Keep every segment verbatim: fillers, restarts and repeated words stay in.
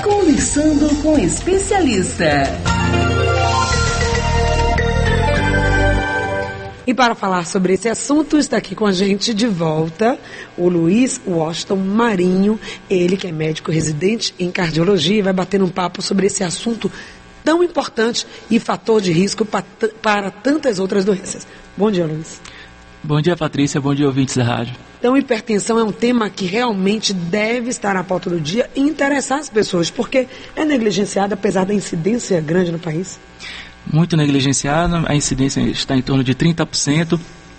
Conversando com especialista. E para falar sobre esse assunto, está aqui com a gente de volta o Luiz Washington Marinho, ele que é médico residente em cardiologia e vai bater um papo sobre esse assunto tão importante e fator de risco para, para tantas outras doenças. Bom dia, Luiz. Bom dia, Patrícia. Bom dia, ouvintes da rádio. Então, hipertensão é um tema que realmente deve estar na pauta do dia e interessar as pessoas, porque é negligenciada apesar da incidência grande no país. Muito negligenciada, a incidência está em torno de trinta por cento.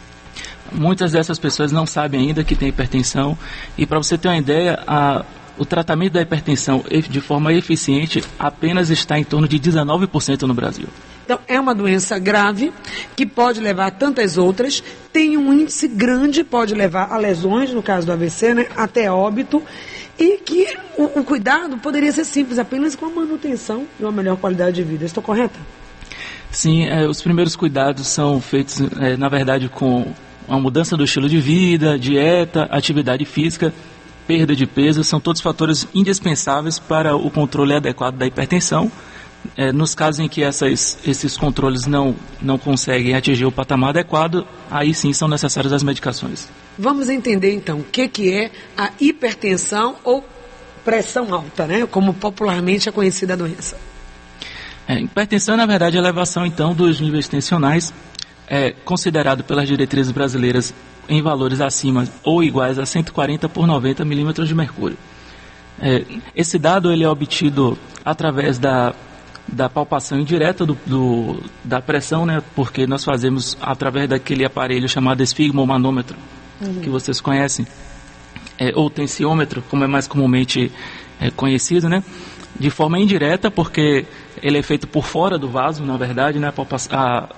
Muitas dessas pessoas não sabem ainda que tem hipertensão. E para você ter uma ideia, a, o tratamento da hipertensão de forma eficiente apenas está em torno de dezenove por cento no Brasil. Então, é uma doença grave que pode levar a tantas outras, tem um índice grande, pode levar a lesões, no caso do A V C, né, até óbito, e que o, o cuidado poderia ser simples, apenas com a manutenção de uma melhor qualidade de vida. Estou correta? Sim, é, os primeiros cuidados são feitos, é, na verdade, com a mudança do estilo de vida, dieta, atividade física, perda de peso, são todos fatores indispensáveis para o controle adequado da hipertensão. É, nos casos em que essas, esses controles não, não conseguem atingir o patamar adequado, aí sim são necessárias as medicações. Vamos entender então o que, que é a hipertensão ou pressão alta, né? Como popularmente é conhecida a doença. É, hipertensão, na verdade, é a elevação então dos níveis tensionais, é, considerado pelas diretrizes brasileiras em valores acima ou iguais a cento e quarenta por noventa milímetros de mercúrio. É, esse dado ele é obtido através da, da palpação indireta do, do, da pressão, né, porque nós fazemos através daquele aparelho chamado esfigmomanômetro, uhum. que vocês conhecem, é, ou tensiômetro, como é mais comumente é, conhecido, né? De forma indireta, porque ele é feito por fora do vaso, na verdade, né? a,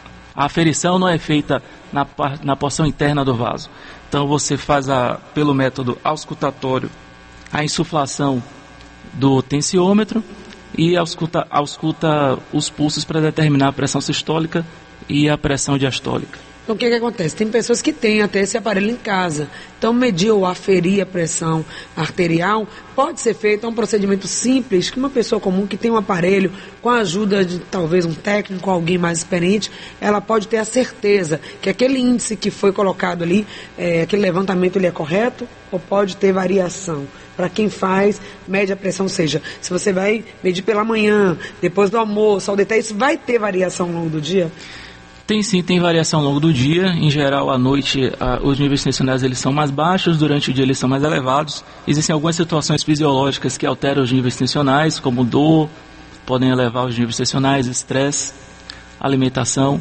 a aferição não é feita na, na porção interna do vaso. Então você faz a, pelo método auscultatório a insuflação do tensiômetro e ausculta, ausculta os pulsos para determinar a pressão sistólica e a pressão diastólica. Então, o que que acontece? Tem pessoas que têm até esse aparelho em casa. Então, medir ou aferir a pressão arterial pode ser feito, é um procedimento simples, que uma pessoa comum que tem um aparelho, com a ajuda de talvez um técnico, alguém mais experiente, ela pode ter a certeza que aquele índice que foi colocado ali, é, aquele levantamento ele é correto ou pode ter variação. Para quem faz, mede a pressão, ou seja, se você vai medir pela manhã, depois do almoço, ao deitar, isso vai ter variação ao longo do dia? Tem sim, tem variação ao longo do dia. Em geral, à noite, ah, os níveis tensionais eles são mais baixos, durante o dia eles são mais elevados. Existem algumas situações fisiológicas que alteram os níveis tensionais, como dor, podem elevar os níveis tensionais, estresse, alimentação.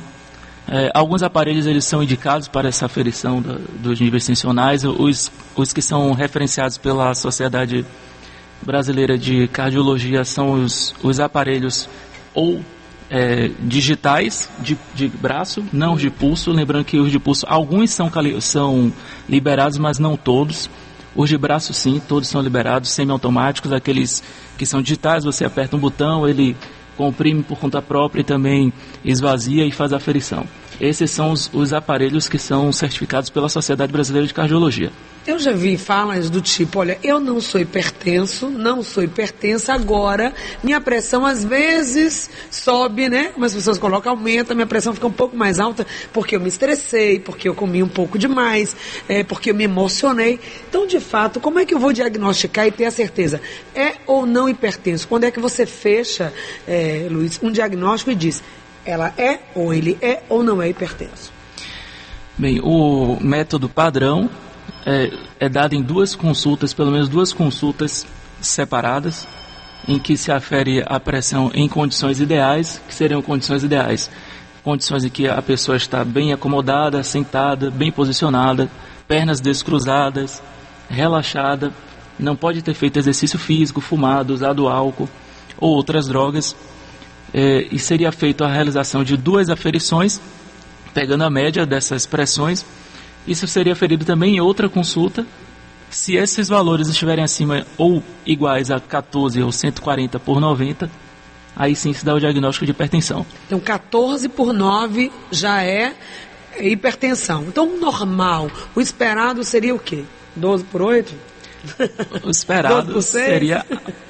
É, alguns aparelhos eles são indicados para essa aferição da, dos níveis tensionais. Os, os que são referenciados pela Sociedade Brasileira de Cardiologia são os, os aparelhos ou É, digitais de, de braço, não os de pulso. Lembrando que os de pulso, alguns são, são liberados, mas não todos. Os de braço sim, todos são liberados, semiautomáticos. Aqueles que são digitais, você aperta um botão, ele comprime por conta própria e também esvazia e faz a aferição. Esses são os, os aparelhos que são certificados pela Sociedade Brasileira de Cardiologia. Eu já vi falas do tipo, olha, eu não sou hipertenso, não sou hipertensa, agora minha pressão às vezes sobe, né? Como as pessoas colocam, aumenta, minha pressão fica um pouco mais alta porque eu me estressei, porque eu comi um pouco demais, é, porque eu me emocionei. Então, de fato, como é que eu vou diagnosticar e ter a certeza? É ou não hipertenso? Quando é que você fecha, é, Luiz, um diagnóstico e diz, ela é ou ele é ou não é hipertenso? Bem, o método padrão É, é dado em duas consultas, pelo menos duas consultas separadas, em que se afere a pressão em condições ideais, que seriam condições ideais, condições em que a pessoa está bem acomodada, sentada, bem posicionada, pernas descruzadas, relaxada, não pode ter feito exercício físico, fumado, usado álcool ou outras drogas, é, e seria feita a realização de duas aferições, pegando a média dessas pressões. Isso seria aferido também em outra consulta. Se esses valores estiverem acima ou iguais a quatorze ou cento e quarenta por noventa, aí sim se dá o diagnóstico de hipertensão. Então, quatorze por nove já é hipertensão. Então, normal, o esperado seria o quê? doze por oito? O esperado seria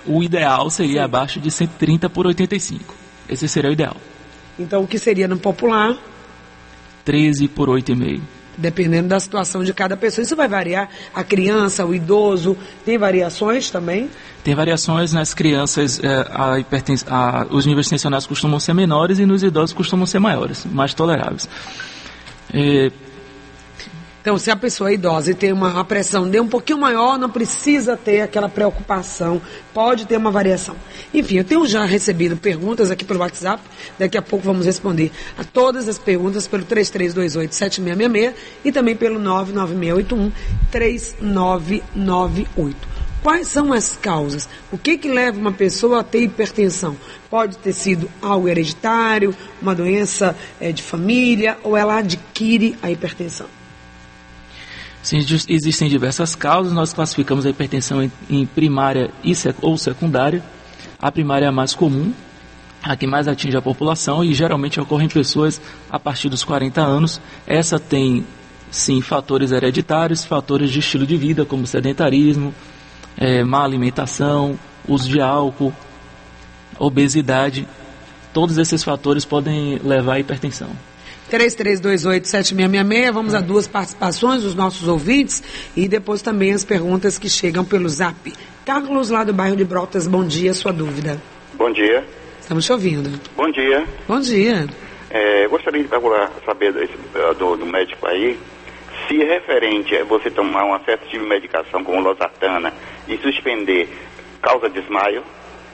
o ideal seria Sim. abaixo de cento e trinta por oitenta e cinco. Esse seria o ideal. Então, o que seria no popular? treze por oito vírgula cinco. Dependendo da situação de cada pessoa. Isso vai variar? A criança, o idoso, tem variações também? Tem variações nas crianças, é, a hipertens... a... os níveis tensionais costumam ser menores e nos idosos costumam ser maiores, mais toleráveis. É... Então, se a pessoa é idosa e tem uma, uma pressão de um pouquinho maior, não precisa ter aquela preocupação, pode ter uma variação. Enfim, eu tenho já recebido perguntas aqui pelo WhatsApp, daqui a pouco vamos responder a todas as perguntas pelo três três dois oito, sete seis seis seis e também pelo nove nove seis oito um, três nove nove oito. Quais são as causas? O que que leva uma pessoa a ter hipertensão? Pode ter sido algo hereditário, uma doença é, de família, ou ela adquire a hipertensão? Sim, existem diversas causas. Nós classificamos a hipertensão em, em primária e sec, ou secundária. A primária é a mais comum, a que mais atinge a população e geralmente ocorre em pessoas a partir dos quarenta anos. Essa tem, sim, fatores hereditários, fatores de estilo de vida, como sedentarismo, é, má alimentação, uso de álcool, obesidade. Todos esses fatores podem levar à hipertensão. três três dois oito, sete seis seis seis, vamos a duas participações dos nossos ouvintes e depois também as perguntas que chegam pelo Zap. Carlos, lá do bairro de Brotas, bom dia, sua dúvida. Bom dia. Estamos te ouvindo. Bom dia. Bom dia. É, gostaria de procurar saber desse, do, do médico aí, se é referente a você tomar uma certa tipo de medicação como losartana e suspender, causa desmaio.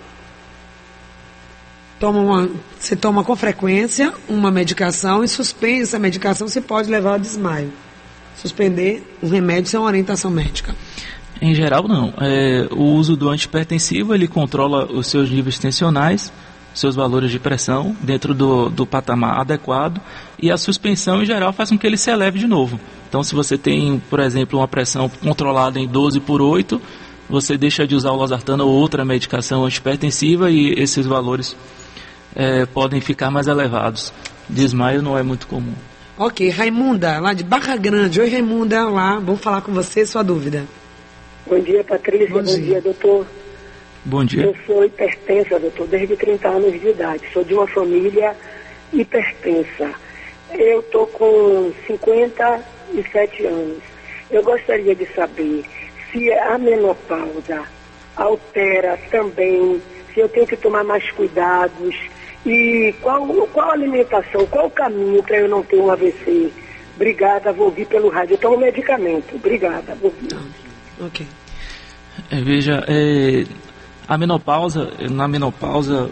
Toma uma, você toma com frequência uma medicação e suspende essa medicação, você pode levar a desmaio. Suspender um remédio sem uma orientação médica. Em geral, não. É, o uso do antihipertensivo, ele controla os seus níveis tensionais, seus valores de pressão dentro do, do patamar adequado, e a suspensão, em geral, faz com que ele se eleve de novo. Então, se você tem, por exemplo, uma pressão controlada em doze por oito, você deixa de usar o losartana ou outra medicação antihipertensiva e esses valores É, podem ficar mais elevados. Desmaio não é muito comum. Ok, Raimunda, lá de Barra Grande. Oi, Raimunda, lá, vamos falar com você, sua dúvida. Bom dia, Patrícia. Bom, Bom dia. dia, doutor. Bom dia. Eu sou hipertensa, doutor, desde trinta anos de idade. Sou de uma família hipertensa. Eu estou com cinquenta e sete anos. Eu gostaria de saber se a menopausa altera também, se eu tenho que tomar mais cuidados. E qual, qual a alimentação, qual o caminho para eu não ter um A V C? Obrigada, vou ouvir pelo rádio. Eu tomo medicamento. Obrigada, vou ouvir. Ok. É, veja, é, a menopausa, na menopausa,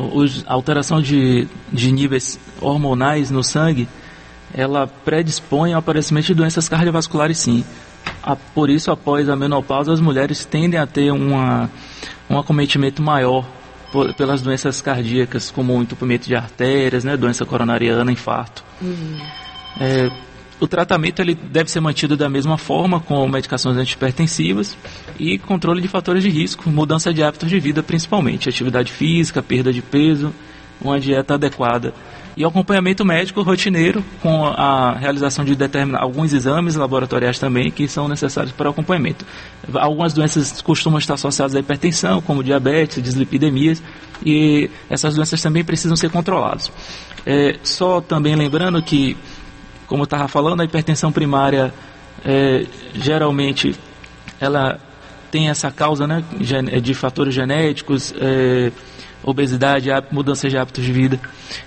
a alteração de, de níveis hormonais no sangue, ela predispõe ao aparecimento de doenças cardiovasculares, sim. A, por isso, após a menopausa, as mulheres tendem a ter uma, um acometimento maior pelas doenças cardíacas, como o entupimento de artérias, né, doença coronariana, infarto. Uhum. É, o tratamento ele deve ser mantido da mesma forma, com medicações antihipertensivas e controle de fatores de risco, mudança de hábitos de vida principalmente, atividade física, perda de peso, uma dieta adequada. E acompanhamento médico rotineiro com a realização de determinados alguns exames laboratoriais também que são necessários para o acompanhamento. Algumas doenças costumam estar associadas à hipertensão, como diabetes, dislipidemias, e essas doenças também precisam ser controladas. É, só também lembrando que, como eu estava falando, a hipertensão primária é, geralmente ela tem essa causa, né, de fatores genéticos, é, obesidade, mudança de hábitos de vida,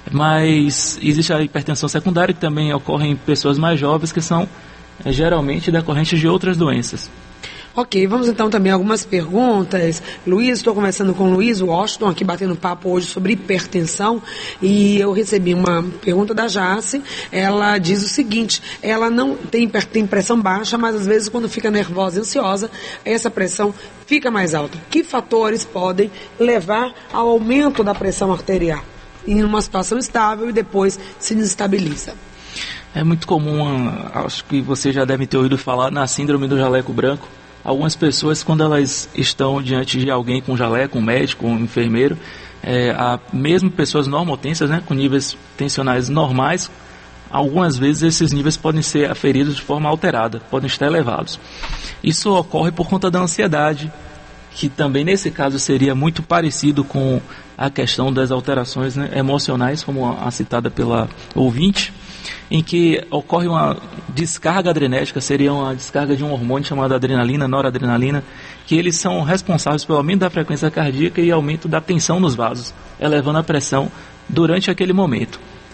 mas existe a hipertensão secundária que também ocorre em pessoas mais jovens que são é, geralmente decorrentes de outras doenças. Ok, vamos então também a algumas perguntas. Luiz, estou conversando com o Luiz Washington, aqui batendo papo hoje sobre hipertensão, e eu recebi uma pergunta da Jace. Ela diz o seguinte: ela não tem, tem pressão baixa, mas às vezes quando fica nervosa e ansiosa, essa pressão fica mais alta. Que fatores podem levar ao aumento da pressão arterial em uma situação estável e depois se desestabiliza? É muito comum, acho que você já deve ter ouvido falar na síndrome do jaleco branco. Algumas pessoas, quando elas estão diante de alguém com jaleco, um médico, um enfermeiro, é, a, mesmo pessoas normotensas, né, com níveis tensionais normais, algumas vezes esses níveis podem ser aferidos de forma alterada, podem estar elevados. Isso ocorre por conta da ansiedade, que também nesse caso seria muito parecido com a questão das alterações, né, emocionais, como a, a citada pela ouvinte, em que ocorre uma descarga adrenética, seria uma descarga de um hormônio chamado adrenalina, noradrenalina, que eles são responsáveis pelo aumento da frequência cardíaca e aumento da tensão nos vasos, elevando a pressão durante aquele momento.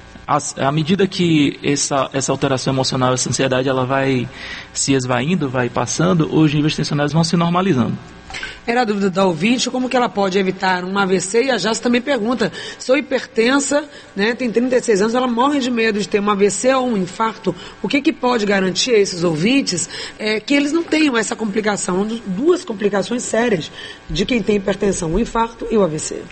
À medida que essa, essa alteração emocional, essa ansiedade, ela vai se esvaindo, vai passando, os níveis tensionais vão se normalizando. Era a dúvida da ouvinte, como que ela pode evitar um A V C? E a Jace também pergunta, sou hipertensa, né, tem trinta e seis anos, ela morre de medo de ter um A V C ou um infarto. O que que pode garantir a esses ouvintes é, que eles não tenham essa complicação, duas complicações sérias de quem tem hipertensão, o infarto e o A V C?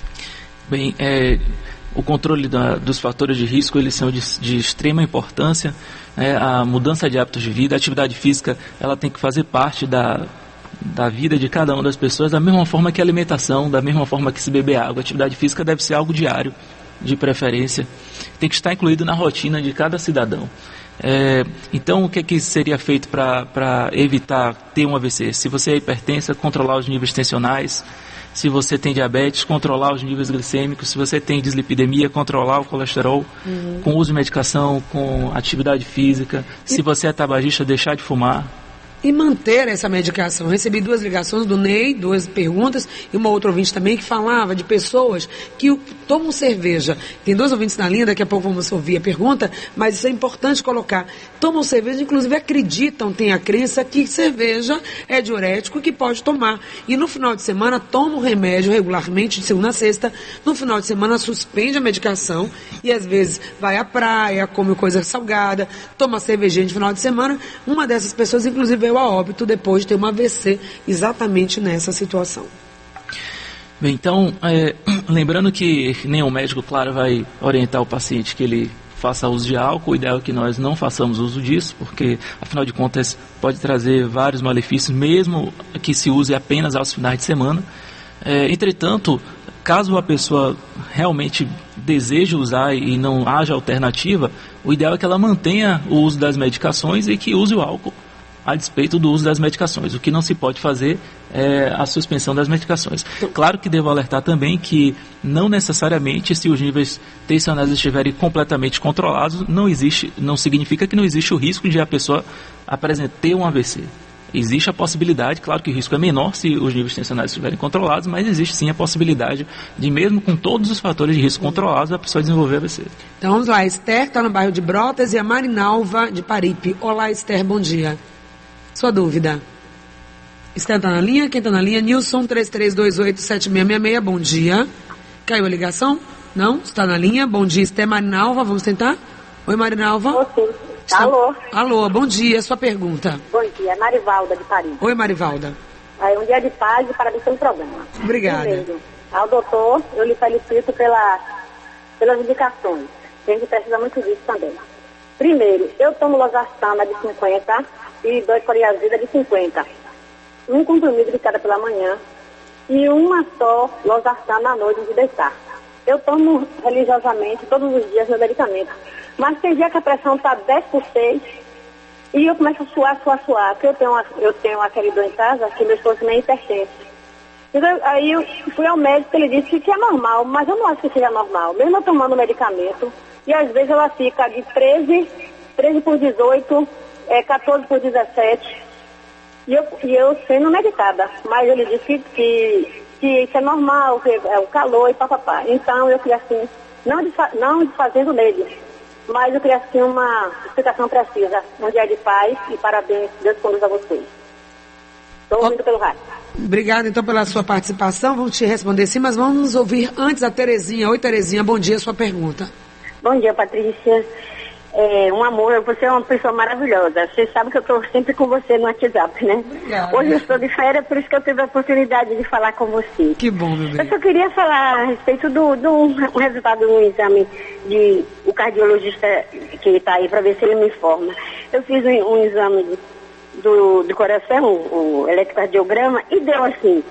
Bem, é... O controle da, dos fatores de risco, eles são de, de extrema importância, né? A mudança de hábitos de vida, a atividade física, ela tem que fazer parte da, da vida de cada uma das pessoas, da mesma forma que a alimentação, da mesma forma que se beber água. A atividade física deve ser algo diário, de preferência, tem que estar incluído na rotina de cada cidadão. É, então, o que, que seria feito para evitar ter um A V C? Se você é hipertensa, controlar os níveis tensionais. Se você tem diabetes, controlar os níveis glicêmicos. Se você tem dislipidemia, controlar o colesterol, uhum. com uso de medicação, com atividade física. E... Se você é tabagista, deixar de fumar. E manter essa medicação. Recebi duas ligações do Ney, duas perguntas, e uma outra ouvinte também que falava de pessoas que tomam cerveja. Tem dois ouvintes na linha, daqui a pouco vamos ouvir a pergunta, mas isso é importante colocar. Tomam cerveja, inclusive acreditam, têm a crença que cerveja é diurético e que pode tomar. E no final de semana tomam remédio regularmente, de segunda a sexta. No final de semana suspende a medicação e às vezes vai à praia, come coisa salgada, toma cervejinha de final de semana. Uma dessas pessoas, inclusive, veio a óbito depois de ter uma A V C exatamente nessa situação. Bem, então, é, lembrando que nenhum médico, claro, vai orientar o paciente que ele faça uso de álcool. O ideal é que nós não façamos uso disso, porque, afinal de contas, pode trazer vários malefícios, mesmo que se use apenas aos finais de semana. É, entretanto, caso a pessoa realmente deseje usar e não haja alternativa, o ideal é que ela mantenha o uso das medicações e que use o álcool a despeito do uso das medicações. O que não se pode fazer é a suspensão das medicações. Claro que devo alertar também que não necessariamente, se os níveis tensionais estiverem completamente controlados, não existe, não significa que não existe o risco de a pessoa apresentar ter um A V C. Existe a possibilidade, claro que o risco é menor se os níveis tensionais estiverem controlados, mas existe sim a possibilidade de, mesmo com todos os fatores de risco controlados, a pessoa desenvolver A V C. Então vamos lá, Esther está no bairro de Brotas e a Marinalva de Paripe. Olá, Esther, bom dia. Sua dúvida. Esther está na linha? Quem está na linha? Nilson, três três dois oito sete seis seis seis. Bom dia. Caiu a ligação? Não? Está na linha? Bom dia, Esther. Marinalva, vamos tentar? Oi, Marinalva. Oi, Está... Alô. Alô, bom dia. Sua pergunta. Bom dia, Marivalda de Paris. Oi, Marivalda. É um dia de paz e parabéns pelo programa. Obrigada. Primeiro, ao doutor, eu lhe felicito pela, pelas indicações. A gente precisa muito disso também. Primeiro, eu tomo losartana de cinquenta e dois coriazida de cinquenta. Um comprimido de cada pela manhã e uma só losartana à noite de deitar. Eu tomo religiosamente todos os dias meu medicamento. Mas tem dia que a pressão está dez por seis e eu começo a suar, suar, suar. Porque eu tenho, uma, eu tenho aquele dor em casa que meu esposo também é hipertenso. Então, aí eu fui ao médico, ele disse que é normal, mas eu não acho que seja normal. Mesmo eu tomando medicamento, e às vezes ela fica de treze, treze por dezoito, é, quatorze por dezessete, e eu, e eu sendo medicada. Mas ele disse que, que, que isso é normal, que é o calor e papapá. Então eu queria assim, não, desfa, não desfazendo nele, mas eu queria assim uma explicação precisa. Um dia de paz e parabéns, Deus conduza vocês. Estou ouvindo pelo rádio. Obrigada, então, pela sua participação. Vamos te responder sim, mas vamos ouvir antes a Terezinha. Oi, Terezinha, bom dia, sua pergunta. Bom dia, Patrícia. É, um amor, você é uma pessoa maravilhosa. Você sabe que eu estou sempre com você no WhatsApp, né? Obrigada. Hoje eu estou de férias, por isso que eu tive a oportunidade de falar com você. Que bom, meu bem. Eu só queria falar a respeito do, do, do resultado do exame de o cardiologista que está aí, para ver se ele me informa. Eu fiz um, um exame de Do, do coração, o, o eletrocardiograma, e deu assim,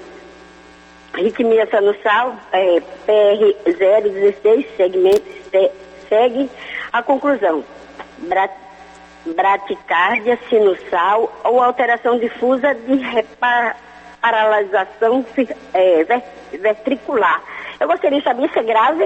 arritmia sinusal, é, P R zero dezesseis, segmento, se, segue a conclusão, brat, braticardia sinusal ou alteração difusa de repa, paralisação é, ventricular. Eu gostaria de saber se é grave.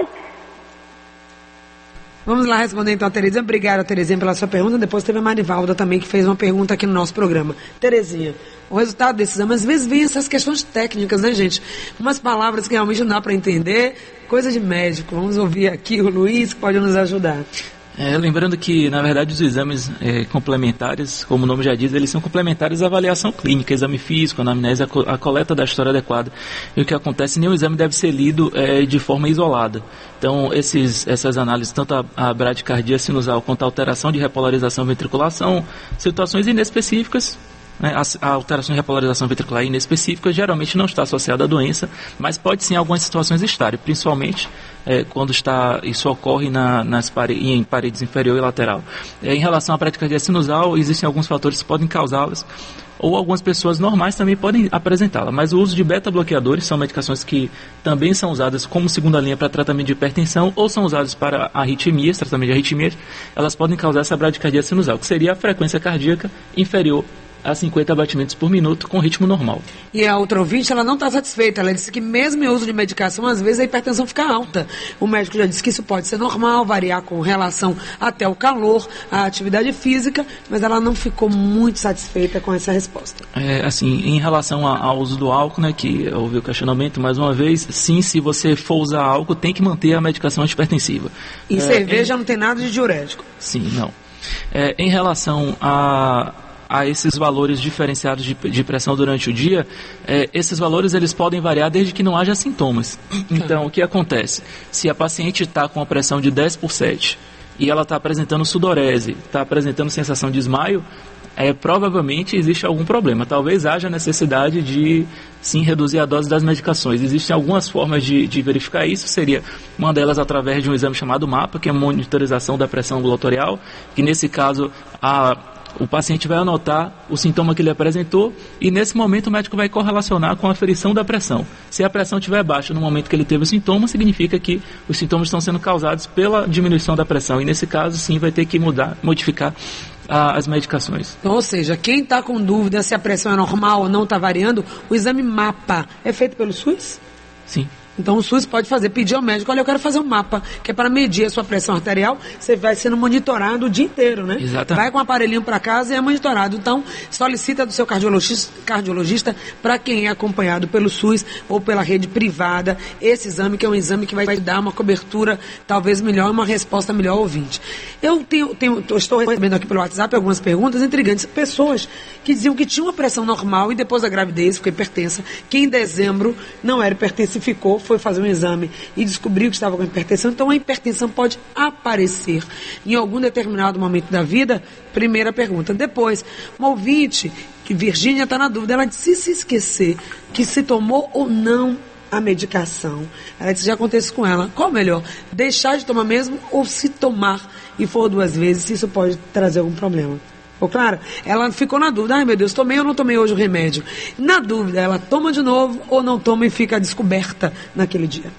Vamos lá responder então a Terezinha. Obrigada, Terezinha, pela sua pergunta. Depois teve a Marivalda também, que fez uma pergunta aqui no nosso programa. Terezinha, o resultado desse exame, às vezes vem essas questões técnicas, né, gente? Umas palavras que realmente não dá para entender, coisa de médico. Vamos ouvir aqui o Luiz, que pode nos ajudar. É, lembrando que, na verdade, os exames é, complementares, como o nome já diz, eles são complementares à avaliação clínica, exame físico, anamnese, a, co a coleta da história adequada. E o que acontece, nenhum exame deve ser lido é, de forma isolada. Então, esses, essas análises, tanto a, a bradicardia sinusal quanto a alteração de repolarização ventricular, são situações inespecíficas. Né? A, a alteração de repolarização ventricular inespecífica geralmente não está associada à doença, mas pode sim em algumas situações estar, principalmente é, quando está, isso ocorre na, nas pare, em paredes inferior e lateral. É, em relação à bradicardia sinusal, existem alguns fatores que podem causá-las, ou algumas pessoas normais também podem apresentá-la, mas o uso de beta-bloqueadores são medicações que também são usadas como segunda linha para tratamento de hipertensão ou são usadas para arritmias, tratamento de arritmias, elas podem causar essa bradicardia sinusal, que seria a frequência cardíaca inferior a cinquenta batimentos por minuto com ritmo normal. E a outra ouvinte, ela não está satisfeita. Ela disse que mesmo em uso de medicação, às vezes a hipertensão fica alta. O médico já disse que isso pode ser normal, variar com relação até o calor, a atividade física, mas ela não ficou muito satisfeita com essa resposta. É, assim, em relação a, ao uso do álcool, né, que houve o questionamento mais uma vez, sim, se você for usar álcool, tem que manter a medicação antihipertensiva. E é, cerveja em... não tem nada de diurético. Sim, não. É, em relação a... a esses valores diferenciados de, de pressão durante o dia, é, esses valores eles podem variar desde que não haja sintomas. Então, o que acontece? Se a paciente está com a pressão de dez por sete e ela está apresentando sudorese, está apresentando sensação de desmaio, é, provavelmente existe algum problema. Talvez haja necessidade de, sim, reduzir a dose das medicações. Existem algumas formas de, de verificar isso. Seria uma delas através de um exame chamado MAPA, que é a monitorização da pressão ambulatorial, que nesse caso a o paciente vai anotar o sintoma que ele apresentou e nesse momento o médico vai correlacionar com a aferição da pressão. Se a pressão estiver baixa no momento que ele teve o sintoma, significa que os sintomas estão sendo causados pela diminuição da pressão e nesse caso sim vai ter que mudar, modificar a, as medicações. Então, ou seja, quem está com dúvida se a pressão é normal ou não está variando, o exame MAPA é feito pelo SUS? Sim. Então o SUS pode fazer, pedir ao médico, olha, eu quero fazer um mapa, que é para medir a sua pressão arterial, você vai sendo monitorado o dia inteiro, né? Exatamente. Vai com o aparelhinho para casa e é monitorado. Então, solicita do seu cardiologista, cardiologista para quem é acompanhado pelo SUS ou pela rede privada, esse exame que é um exame que vai dar uma cobertura talvez melhor, uma resposta melhor ao ouvinte. Eu tenho, tenho, estou recebendo aqui pelo WhatsApp algumas perguntas intrigantes, pessoas que diziam que tinham uma pressão normal e depois da gravidez ficou hipertensa, que em dezembro não era hipertensa e ficou, foi fazer um exame e descobriu que estava com hipertensão. Então a hipertensão pode aparecer em algum determinado momento da vida. Primeira pergunta. Depois, uma ouvinte, que Virgínia está na dúvida, ela disse, se se esquecer que se tomou ou não a medicação, ela disse, já acontece com ela, qual melhor? Deixar de tomar mesmo ou se tomar e for duas vezes, se isso pode trazer algum problema? Ou claro, ela ficou na dúvida, ai meu Deus, tomei ou não tomei hoje o remédio? Na dúvida, ela toma de novo ou não toma e fica descoberta naquele dia?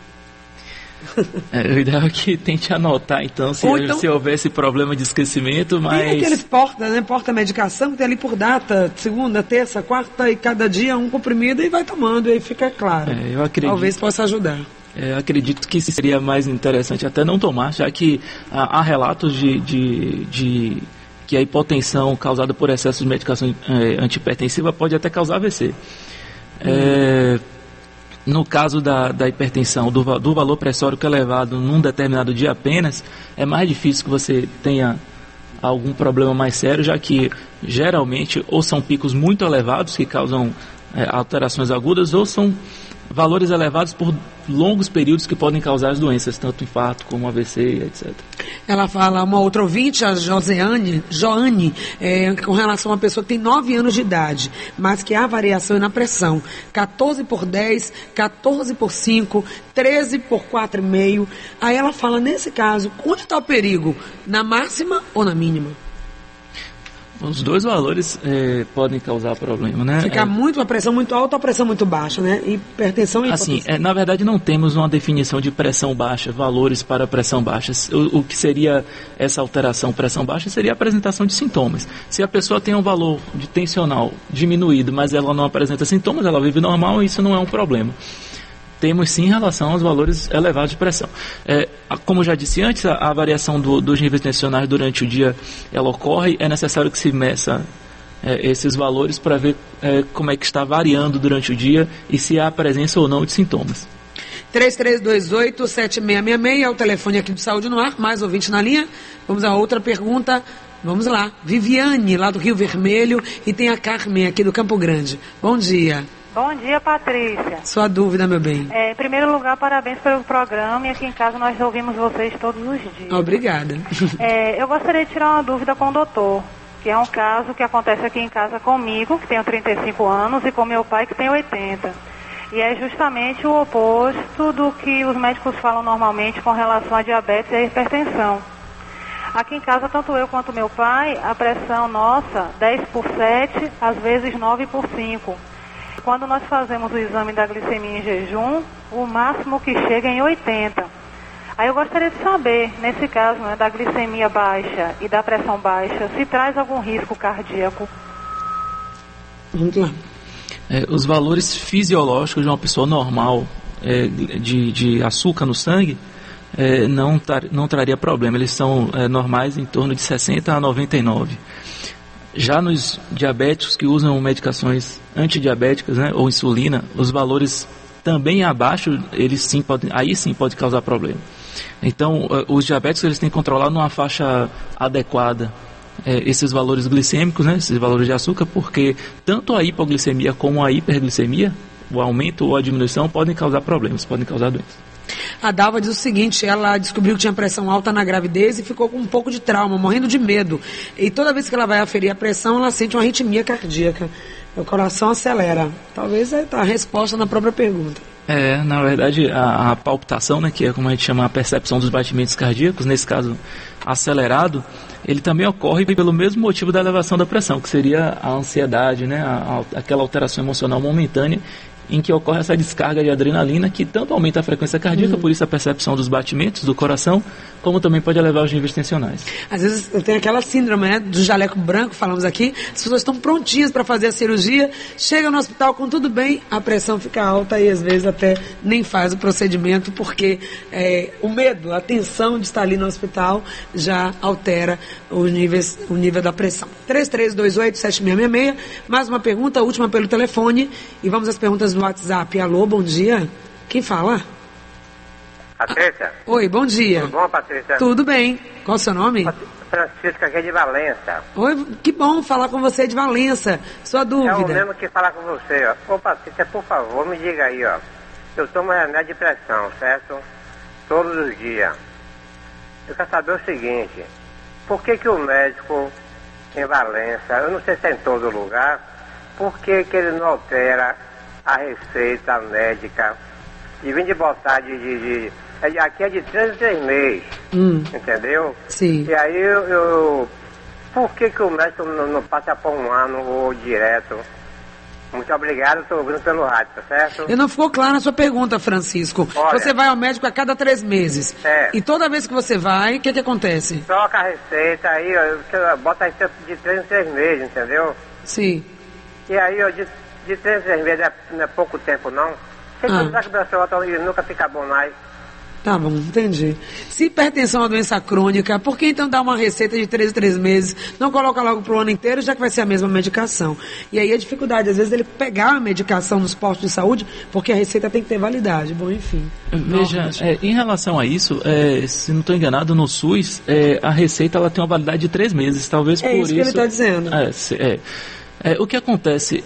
É, o ideal é que tente anotar, então, se, então, se houver esse problema de esquecimento, mas... Tem aqueles porta, né, porta-medicação, que tem ali por data, segunda, terça, quarta, e cada dia um comprimido e vai tomando, e aí fica claro. É, eu acredito. Talvez possa ajudar. É, eu acredito que seria mais interessante até não tomar, já que há, há relatos de... de, de que a hipotensão causada por excesso de medicação é, antihipertensiva pode até causar A V C. É, no caso da, da hipertensão, do, do valor pressórico elevado num determinado dia apenas, é mais difícil que você tenha algum problema mais sério, já que geralmente ou são picos muito elevados que causam é, alterações agudas, ou são valores elevados por longos períodos que podem causar as doenças, tanto infarto como A V C, etcétera. Ela fala, uma outra ouvinte, a Joseane, Joane, é, com relação a uma pessoa que tem nove anos de idade, mas que há variação na pressão, quatorze por dez, quatorze por cinco, treze por quatro vírgula cinco. Aí ela fala, nesse caso, onde está o perigo? Na máxima ou na mínima? Os dois valores é, podem causar problema, né? Ficar é, muito, a pressão muito alta ou a pressão muito baixa, né? Hipertensão e assim, hipotensão. É, na verdade, não temos uma definição de pressão baixa, valores para pressão baixa. O, o que seria essa alteração pressão baixa seria a apresentação de sintomas. Se a pessoa tem um valor de tensional diminuído, mas ela não apresenta sintomas, ela vive normal, isso não é um problema. Temos sim em relação aos valores elevados de pressão. É, como já disse antes, a, a variação do, dos níveis tensionais durante o dia ela ocorre, é necessário que se meça é, esses valores para ver é, como é que está variando durante o dia e se há presença ou não de sintomas. três três dois oito, sete seis seis seis é o telefone aqui do Saúde no Ar, mais ouvinte na linha. Vamos a outra pergunta. Vamos lá. Viviane, lá do Rio Vermelho, e tem a Carmen aqui do Campo Grande. Bom dia. Bom dia, Patrícia. Sua dúvida, meu bem. É, em primeiro lugar, parabéns pelo programa, e aqui em casa nós ouvimos vocês todos os dias. Obrigada. É, eu gostaria de tirar uma dúvida com o doutor, que é um caso que acontece aqui em casa comigo, que tenho trinta e cinco anos, e com meu pai, que tem oitenta. E é justamente o oposto do que os médicos falam normalmente com relação a diabetes e a hipertensão. Aqui em casa, tanto eu quanto meu pai, a pressão nossa, dez por sete, às vezes nove por cinco. Quando nós fazemos o exame da glicemia em jejum, o máximo que chega é em oitenta. Aí eu gostaria de saber, nesse caso, né, da glicemia baixa e da pressão baixa, se traz algum risco cardíaco. Vamos lá. É, os valores fisiológicos de uma pessoa normal é, de, de açúcar no sangue é, não, tar, não traria problema. Eles são é, normais em torno de sessenta a noventa e nove. Já nos diabéticos que usam medicações antidiabéticas, né, ou insulina, os valores também abaixo, eles sim podem, aí sim pode causar problema. Então, os diabéticos eles têm que controlar numa faixa adequada é, esses valores glicêmicos, né, esses valores de açúcar, porque tanto a hipoglicemia como a hiperglicemia, o aumento ou a diminuição, podem causar problemas, podem causar doenças. A Dalva diz o seguinte, ela descobriu que tinha pressão alta na gravidez e ficou com um pouco de trauma, morrendo de medo. E toda vez que ela vai aferir a pressão, ela sente uma arritmia cardíaca. O coração acelera. Talvez é a resposta na própria pergunta. É, na verdade, a, a palpitação, né, que é como a gente chama a percepção dos batimentos cardíacos, nesse caso acelerado, ele também ocorre pelo mesmo motivo da elevação da pressão, que seria a ansiedade, né, a, a, aquela alteração emocional momentânea, em que ocorre essa descarga de adrenalina que tanto aumenta a frequência cardíaca, uhum. por isso a percepção dos batimentos do coração, como também pode elevar os níveis tensionais. Às vezes tem aquela síndrome, né, do jaleco branco, falamos aqui, as pessoas estão prontinhas para fazer a cirurgia, chegam no hospital com tudo bem, a pressão fica alta e às vezes até nem faz o procedimento, porque é, o medo, a tensão de estar ali no hospital já altera os níveis, o nível da pressão. três três dois oito, sete seis seis seis, mais uma pergunta, última pelo telefone, e vamos às perguntas do WhatsApp. Alô, bom dia. Quem fala? Patrícia. Oi, bom dia. Tudo bom, Patrícia? Tudo bem. Qual o seu nome? Francisco, aqui de Valença. Oi, que bom falar com você de Valença. Sua dúvida. É o mesmo que falar com você, ó. Ô, Patrícia, por favor, me diga aí, ó. Eu tomo remédio de pressão, certo? Todos os dias. Eu quero saber o seguinte. Por que que o médico em Valença, eu não sei se é em todo lugar, por que que ele não altera a receita médica e vem de botar de, de, de aqui é de três em três meses, hum. entendeu? Sim. E aí eu, eu por que que o médico não, não passa por um ano ou direto? Muito obrigado, estou ouvindo pelo rádio, tá certo? Eu não ficou claro na sua pergunta, Francisco. Olha, você vai ao médico a cada três meses. É. E toda vez que você vai, o que que acontece? Troca a receita aí, ó, você bota a receita de três em três meses, entendeu? Sim. E aí, ó, de De três, três meses não é pouco tempo, não. Você ah. precisa que a pessoa nunca fica bom mais. Tá bom, entendi. Se hipertensão é uma doença crônica, por que então dar uma receita de três em três meses? Não coloca logo pro ano inteiro, já que vai ser a mesma medicação. E aí a dificuldade, às vezes, ele pegar a medicação nos postos de saúde, porque a receita tem que ter validade. Bom, enfim. Veja, é, em relação a isso, é, se não estou enganado, no SUS, é, a receita ela tem uma validade de três meses. Talvez é por isso... É isso que ele está dizendo. É, é, é, o que acontece...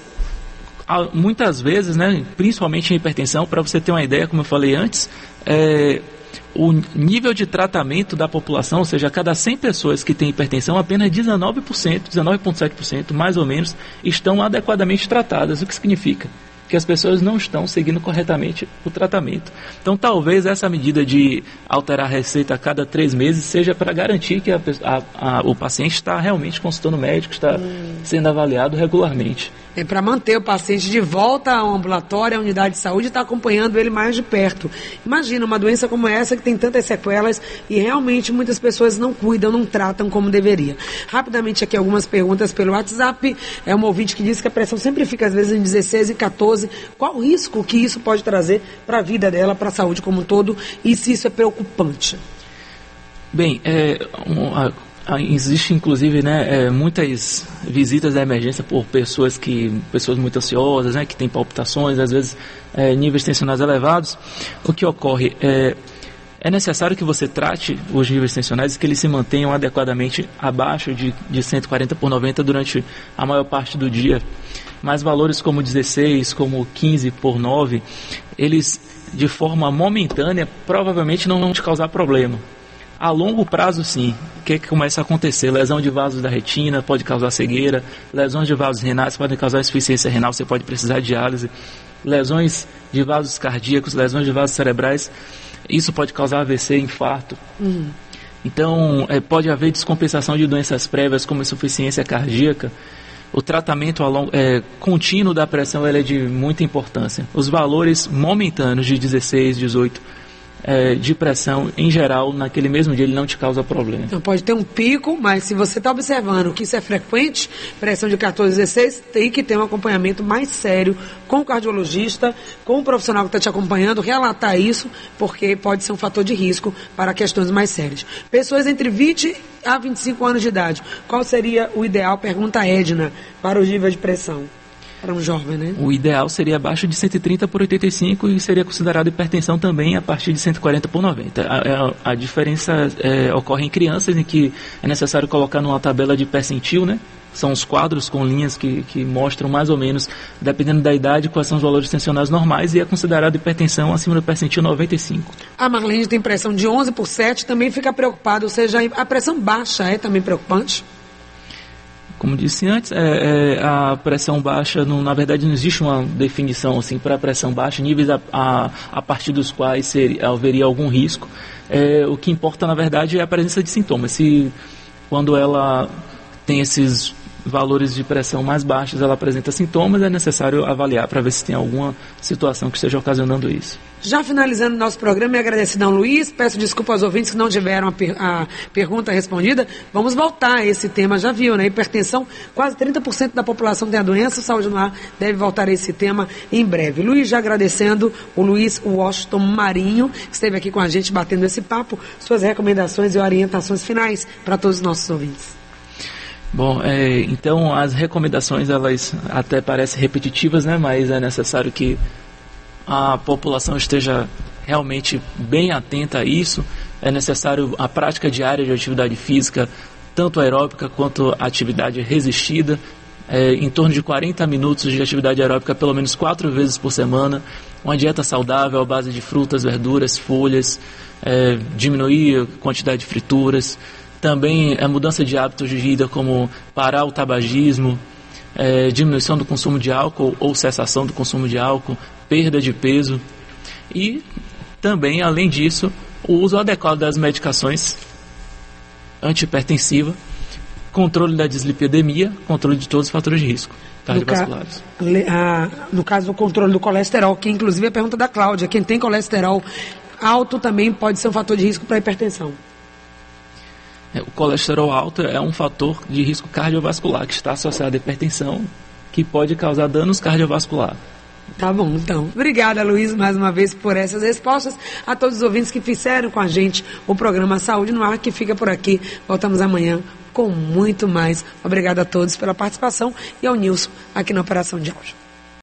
Muitas vezes, né, principalmente em hipertensão, para você ter uma ideia, como eu falei antes, é, o nível de tratamento da população, ou seja, a cada cem pessoas que têm hipertensão, apenas dezenove por cento, dezenove vírgula sete por cento, mais ou menos, estão adequadamente tratadas. O que significa? porque as pessoas não estão seguindo corretamente o tratamento. Então, talvez essa medida de alterar a receita a cada três meses seja para garantir que a, a, a, o paciente está realmente consultando o médico, está hum. sendo avaliado regularmente. É para manter o paciente de volta ao ambulatório, à unidade de saúde, e estar acompanhando ele mais de perto. Imagina uma doença como essa que tem tantas sequelas e realmente muitas pessoas não cuidam, não tratam como deveria. Rapidamente aqui algumas perguntas pelo WhatsApp. É uma ouvinte que diz que a pressão sempre fica às vezes em dezesseis e quatorze. Qual o risco que isso pode trazer para a vida dela, para a saúde como um todo, e se isso é preocupante? Bem, é... Um, existe inclusive, né, é, muitas visitas da emergência por pessoas que pessoas muito ansiosas, né, que têm palpitações, às vezes é, níveis tensionais elevados. O que ocorre é é necessário que você trate os níveis tensionais e que eles se mantenham adequadamente abaixo de, de cento e quarenta por noventa durante a maior parte do dia. Mas valores como dezesseis, como quinze por nove, eles de forma momentânea provavelmente não vão te causar problema. A longo prazo, sim. O que, que começa a acontecer? Lesão de vasos da retina pode causar cegueira, lesões de vasos renais podem causar insuficiência renal, você pode precisar de diálise, lesões de vasos cardíacos, lesões de vasos cerebrais, isso pode causar A V C, infarto. Uhum. Então, é, pode haver descompensação de doenças prévias como insuficiência cardíaca. O tratamento a long, é, contínuo da pressão ele é de muita importância. Os valores momentâneos de dezesseis, dezoito É, de pressão, em geral, naquele mesmo dia ele não te causa problema. Então pode ter um pico, mas se você está observando que isso é frequente, pressão de quatorze, dezesseis, tem que ter um acompanhamento mais sério com o cardiologista, com o profissional que está te acompanhando, relatar isso, porque pode ser um fator de risco para questões mais sérias. Pessoas entre vinte a vinte e cinco anos de idade, qual seria o ideal, pergunta a Edna, para o nível de pressão? Para um jovem, né? O ideal seria abaixo de cento e trinta por oitenta e cinco e seria considerado hipertensão também a partir de cento e quarenta por noventa. A, a, a diferença é, ocorre em crianças em que é necessário colocar numa tabela de percentil, né? São os quadros com linhas que, que mostram mais ou menos, dependendo da idade, quais são os valores tensionais normais e é considerado hipertensão acima do percentil noventa e cinco. A Marlene tem pressão de onze por sete, também fica preocupada, ou seja, a pressão baixa é também preocupante? Como disse antes, é, é, a pressão baixa, não, na verdade não existe uma definição assim, para a pressão baixa, níveis a, a, a partir dos quais seria, haveria algum risco. É, o que importa, na verdade, é a presença de sintomas. Se quando ela tem esses valores de pressão mais baixos, ela apresenta sintomas, é necessário avaliar para ver se tem alguma situação que esteja ocasionando isso. Já finalizando o nosso programa, e agradecido ao Luiz, peço desculpa aos ouvintes que não tiveram a, per a pergunta respondida. Vamos voltar a esse tema, já viu, né? Hipertensão, quase trinta por cento da população tem a doença, Saúde no Ar deve voltar a esse tema em breve. Luiz, já agradecendo o Luiz Washington Marinho, que esteve aqui com a gente batendo esse papo, suas recomendações e orientações finais para todos os nossos ouvintes. Bom, é, então as recomendações elas até parecem repetitivas, né? Mas é necessário que a população esteja realmente bem atenta a isso. É necessário a prática diária de atividade física, tanto aeróbica quanto atividade resistida, é, em torno de quarenta minutos de atividade aeróbica pelo menos quatro vezes por semana, uma dieta saudável à base de frutas, verduras, folhas, é, diminuir a quantidade de frituras. Também a mudança de hábitos de vida, como parar o tabagismo, é, diminuição do consumo de álcool ou cessação do consumo de álcool, perda de peso. E também, além disso, o uso adequado das medicações antihipertensivas, controle da dislipidemia, controle de todos os fatores de risco cardiovasculares. No, ca a, no caso do controle do colesterol, que inclusive é a pergunta da Cláudia, quem tem colesterol alto também pode ser um fator de risco para a hipertensão. O colesterol alto é um fator de risco cardiovascular que está associado à hipertensão, que pode causar danos cardiovasculares. Tá bom, então. Obrigada, Luiz, mais uma vez por essas respostas. A todos os ouvintes que fizeram com a gente o programa Saúde no Ar, que fica por aqui. Voltamos amanhã com muito mais. Obrigada a todos pela participação e ao Nilson aqui na Operação de Áudio.